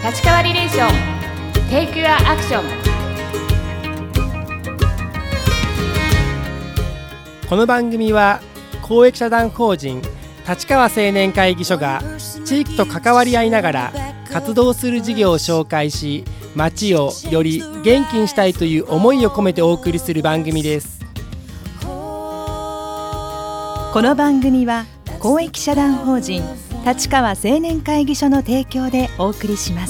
立川リレーションテイクユアアクション。 この番組は公益社団法人立川青年会議所が地域と関わり合いながら活動する事業を紹介し、街をより元気にしたいという思いを込めてお送りする番組です。 この番組は公益社団法人立川青年会議所の提供でお送りします。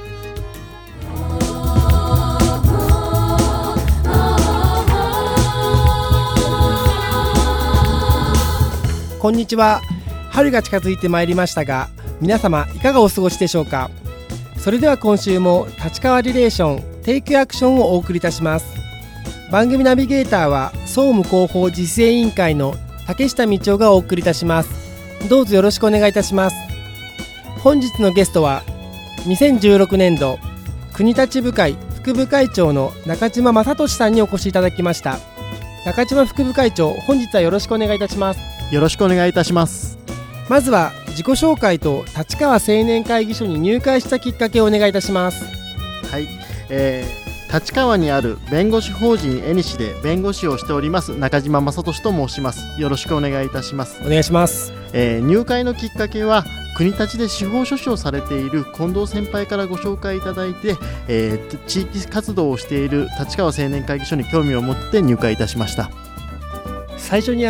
こんにちは。春が近づいてまいりましたが、皆様いかがお過ごしでしょうか。それでは今週も立川リレーションテイクアクションをお送りいたします。番組ナビゲーターは総務広報自主委員会の竹下道夫がお送りいたします。どうぞよろしくお願いいたします。本日のゲストは2016年度国立部会副部会長の中島正俊さんにお越しいただきました。中島副部会長、本日はよろしくお願いいたします。 よろしくお願いいたします。 まずは自己紹介と立川青年会議所に入会したきっかけをお願いいたします。 はい、立川にある弁護士法人エニシで弁護士をしております中島正俊と申します。よろしくお願いいたします。 お願いします。 入会のきっかけは国立で司法書士をされている近藤先輩からご紹介いただいて、地域活動をしている立川青年会議所に興味を持って入会いたしました。 最初に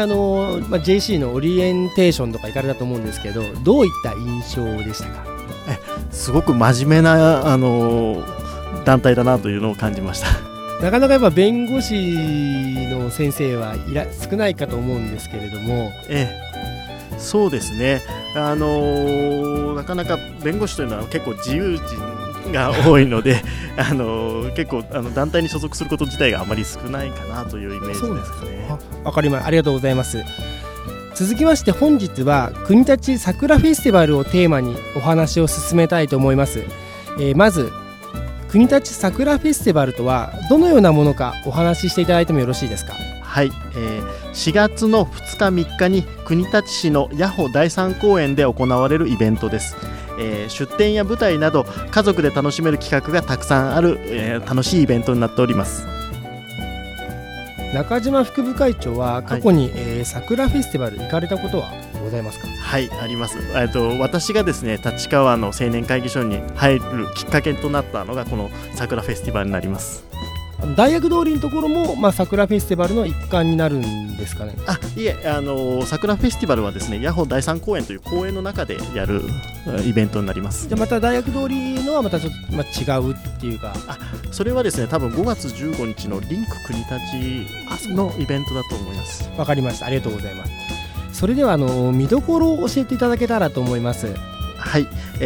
JC のオリエンテーションとか行かれたと思うんですけど、どういった印象でしたか。 すごく真面目な団体だなというのを感じました。 なかなかやっぱ弁護士の先生は少ないかと思うんですけれども、 そうですね、なかなか弁護士というのは結構自由人が多いので結構団体に所属すること自体があまり少ないかなというイメージですね。 わかります。ありがとうございます。続きまして本日は国立桜フェスティバルをテーマにお話を進めたいと思います。まず国立桜フェスティバルとはどのようなものかお話ししていただいてもよろしいですか。 はい、4月の2日3日に国立市の八穂第三公園で行われるイベントです。出展や舞台など家族で楽しめる企画がたくさんある、楽しいイベントになっております。 中島副部会長は過去に、桜フェスティバル行かれたことはございますか。 はい、あります。私がですね立川の青年会議所に入るきっかけとなったのがこの桜フェスティバルになります。 大学通りのところも、桜フェスティバルの一環になるんですかね。 いえ、桜フェスティバルはですね八穂第三公園という公園の中でやるイベントになります。 じゃあまた大学通りのはまたちょっと、違うっていうか。 それはですね多分5月15日のリンク国立のイベントだと思います。 わかりました。ありがとうございます。それでは見どころを教えていただけたらと思います。 はい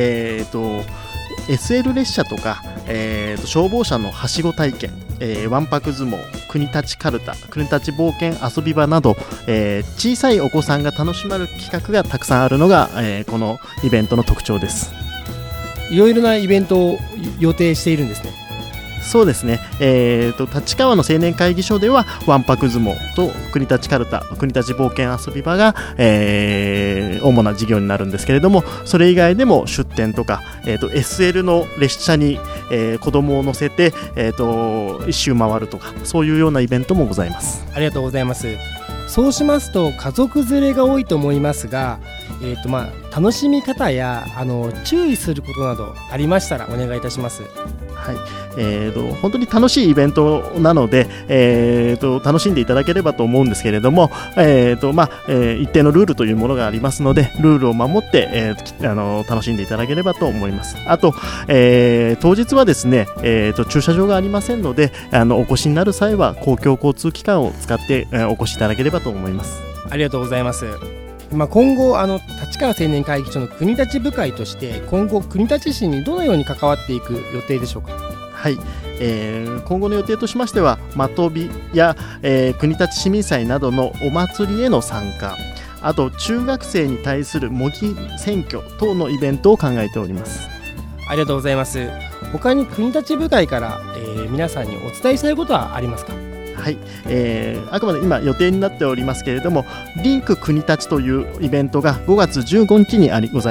、SL 列車とか、消防車のはしご体験、わんぱく相撲、国立かるた、国立冒険遊び場など、小さいお子さんが楽しめる企画がたくさんあるのが、このイベントの特徴です。 いろいろなイベントを予定しているんですね。 そうですね、立川の青年会議所ではわんぱく相撲と国立かるた、国立冒険遊び場が、主な事業になるんですけれども、それ以外でも出店とか、SL の列車に、子供を乗せて、一周回るとか、そういうようなイベントもございます。 ありがとうございます。そうしますと家族連れが多いと思いますが、楽しみ方や注意することなどありましたらお願いいたします。 はい、本当に楽しいイベントなので、楽しんでいただければと思うんですけれども、一定のルールというものがありますので、ルールを守って、楽しんでいただければと思います。あと、当日はですね、駐車場がありませんので、お越しになる際は公共交通機関を使って、お越しいただければと思います。 ありがとうございます。今後立川青年会議所の国立部会として今後国立市にどのように関わっていく予定でしょうか。 はい、今後の予定としましては的火や、国立市民祭などのお祭りへの参加、あと中学生に対する模擬選挙等のイベントを考えております。 ありがとうございます。他に国立部会から、皆さんにお伝えしたいことはありますか。 はい、あくまで今予定になっておりますけれども、リンク国立というイベントが5月15日にございます。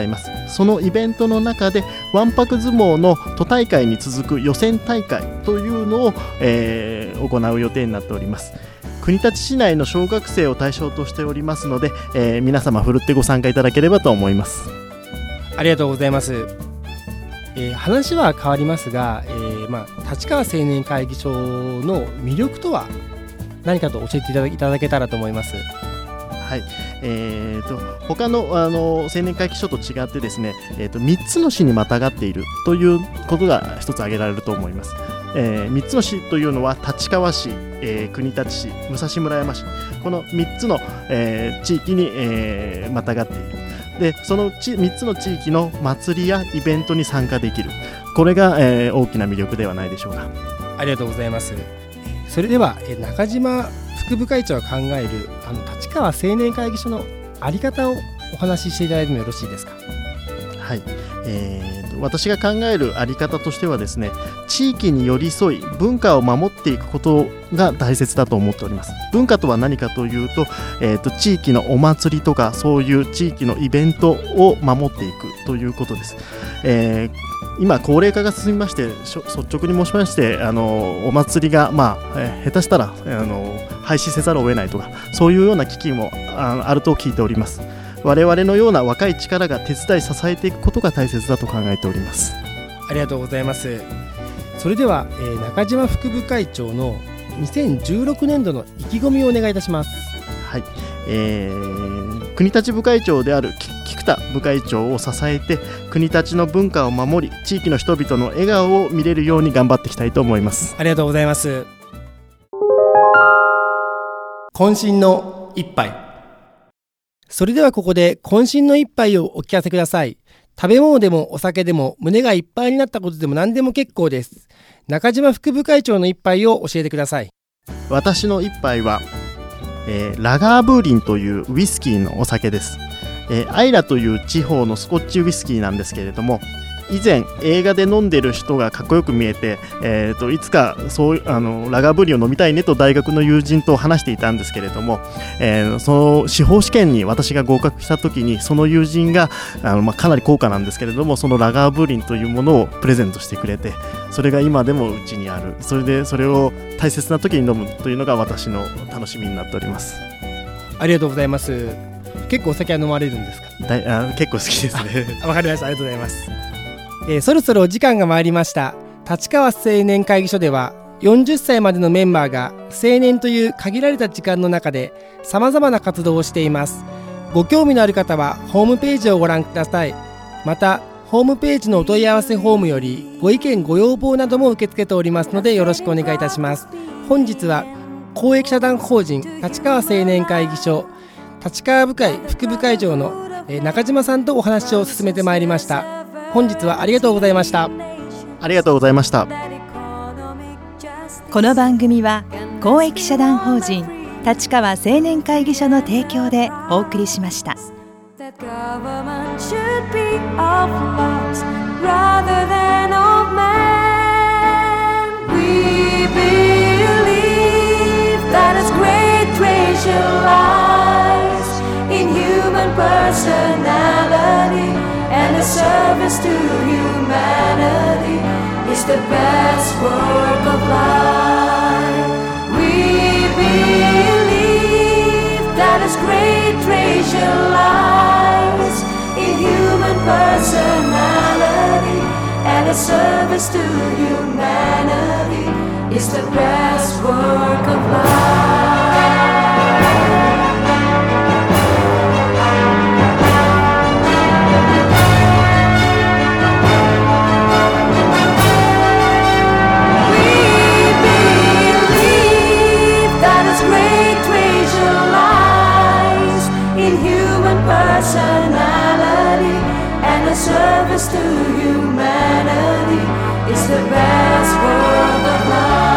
そのイベントの中でわんぱく相撲の都大会に続く予選大会というのを、行う予定になっております。国立市内の小学生を対象としておりますので、皆様ふるってご参加いただければと思います。 ありがとうございます。話は変わりますが、立川青年会議所の魅力とは何かと教えていただけたらと思います。 はい、他の、青年会議所と違ってですね、3つの市にまたがっているということが一つ挙げられると思います。3つの市というのは立川市、国立市、武蔵村山市、この3つの、地域に、またがっている。でその3つの地域の祭りやイベントに参加できる、これが、大きな魅力ではないでしょうか。 ありがとうございます。それでは、中島副部会長が考える立川青年会議所の在り方をお話ししていただいてもよろしいですか。 はい、私が考える在り方としてはですね、地域に寄り添い文化を守っていくことが大切だと思っております。文化とは何かというと、地域のお祭りとかそういう地域のイベントを守っていくということです。今高齢化が進みまして、率直に申しまして、お祭りが、下手したら廃止せざるを得ないとか、そういうような危機もあると聞いております。我々のような若い力が手伝い支えていくことが大切だと考えております。 ありがとうございます。それでは、中島副部会長の2016年度の意気込みをお願いいたします。 はい、国立部会長である菊田部会長を支えて、国立の文化を守り、地域の人々の笑顔を見れるように頑張っていきたいと思います。 ありがとうございます。渾身の一杯。それではここで渾身の一杯をお聞かせください。食べ物でもお酒でも胸がいっぱいになったことでも何でも結構です。中島副部会長の一杯を教えてください。 私の一杯は、ラガーブーリンというウイスキーのお酒です。アイラという地方のスコッチウイスキーなんですけれども、以前映画で飲んでる人がかっこよく見えて、いつかそうラガーブーリンを飲みたいねと大学の友人と話していたんですけれども、その司法試験に私が合格した時に、その友人がかなり高価なんですけれども、そのラガーブーリンというものをプレゼントしてくれて、それが今でもうちにある。それでそれを大切な時に飲むというのが私の楽しみになっております。 ありがとうございます。結構お酒は飲まれるんですか。 結構好きですね。 わかりました。ありがとうございます。そろそろお時間が参りました。立川青年会議所では40歳までのメンバーが青年という限られた時間の中でさまざまな活動をしています。ご興味のある方はホームページをご覧ください。またホームページのお問い合わせフォームよりご意見ご要望なども受け付けておりますので、よろしくお願いいたします。本日は公益社団法人立川青年会議所立川部会副部会長の中島さんとお話を進めてまいりました。本日はありがとうございました。 ありがとうございました。 この番組は公益社団法人立川青年会議所の提供でお送りしました。 And a service to humanity is the best work of life. We believe that His great treasure lies in human personality, and a service to humanity is the best work of life. Personality and a service to humanity is the best work of life.